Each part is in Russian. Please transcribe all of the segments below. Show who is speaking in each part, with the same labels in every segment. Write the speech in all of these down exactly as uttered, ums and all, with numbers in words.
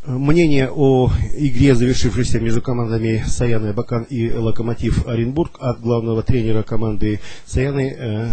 Speaker 1: Мнение о игре, завершившейся между командами Саяны Абакан и Локомотив Оренбург от главного тренера команды Саяны э,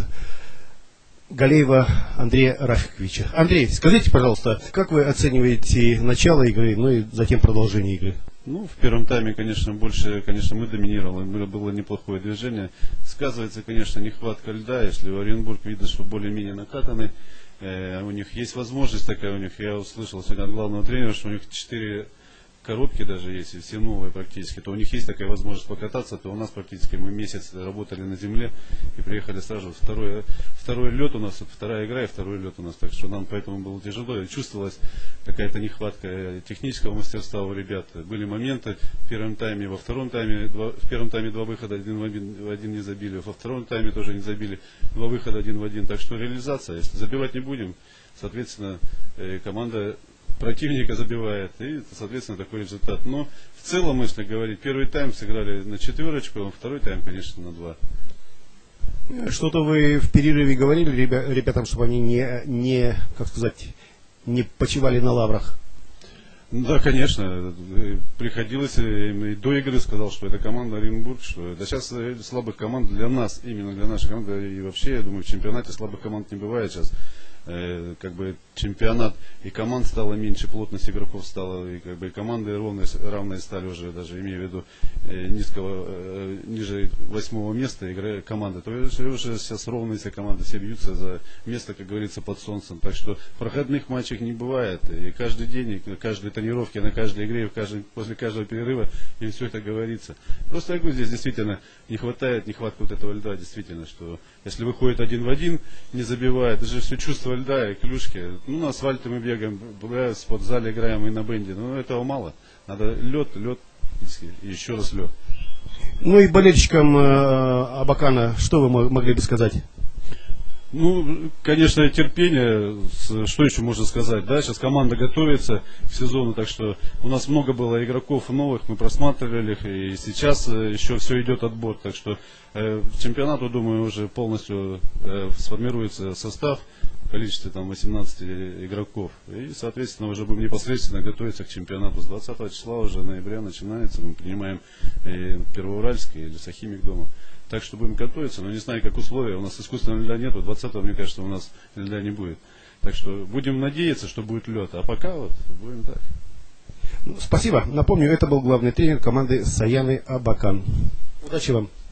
Speaker 1: Галеева Андрея Рафиковича. Андрей, скажите, пожалуйста, как вы оцениваете начало игры, ну и затем продолжение игры?
Speaker 2: Ну, в первом тайме, конечно, больше, конечно, мы доминировали, было неплохое движение. Сказывается, конечно, нехватка льда, если у Оренбург видно, что более-менее накатаны. Э, у них есть возможность такая, у них, я услышал сегодня от главного тренера, что у них четыре коробки даже есть, все новые практически, то у них есть такая возможность покататься, то у нас практически мы месяц работали на земле и приехали сразу. Второй, второй лед у нас, вторая игра и второй лед у нас, так что нам поэтому было тяжело, и чувствовалась какая-то нехватка технического мастерства у ребят. Были моменты в первом тайме, во втором тайме, два, в первом тайме два выхода, один в один, в один не забили, во втором тайме тоже не забили, два выхода один в один, так что реализация, если забивать не будем, соответственно, команда противника забивает, и, соответственно, такой результат. Но в целом, если говорить, первый тайм сыграли на четверочку, а второй тайм, конечно, на два.
Speaker 1: Что-то вы в перерыве говорили ребятам, чтобы они не, не, как сказать, не почивали на лаврах?
Speaker 2: Да, конечно, приходилось, и до игры сказал, что это команда Оренбург, что да сейчас слабых команд для нас, именно для нашей команды, и вообще, я думаю, в чемпионате слабых команд не бывает сейчас. Как бы чемпионат, и команд стало меньше, плотность игроков стала, и как бы и команды ровные, равные стали уже, даже имея в виду низкого, ниже восьмого места игры команды, то уже сейчас ровные все команды, все бьются за место, как говорится, под солнцем. Так что проходных матчей не бывает, и каждый день, и на каждой тренировке, на каждой игре, в каждой, после каждого перерыва им все это говорится. Просто я говорю, здесь действительно не хватает, нехватка вот этого льда, действительно, что если выходит один в один, не забивает, это же все чувство льда и клюшки. Ну, на асфальте мы бегаем, в спортзале играем и на бенде. Но этого мало. Надо лед, лед и еще раз лед.
Speaker 1: Ну и болельщикам э, Абакана, что вы могли бы сказать?
Speaker 2: Ну, конечно, терпение, что еще можно сказать, да, сейчас команда готовится к сезону, так что у нас много было игроков новых, мы просматривали их, и сейчас еще все идет отбор, так что э, к чемпионату, думаю, уже полностью э, сформируется состав, в количестве там восемнадцати игроков, и, соответственно, уже будем непосредственно готовиться к чемпионату. С двадцатого числа уже ноября начинается, мы принимаем э, Первоуральский или Сахимик дома. Так что будем готовиться, но не знаю, как условия. У нас искусственного льда нет, двадцатого, мне кажется, у нас льда не будет. Так что будем надеяться, что будет лед. А пока вот будем так.
Speaker 1: Спасибо. Напомню, это был главный тренер команды Саяны Абакан. Удачи вам.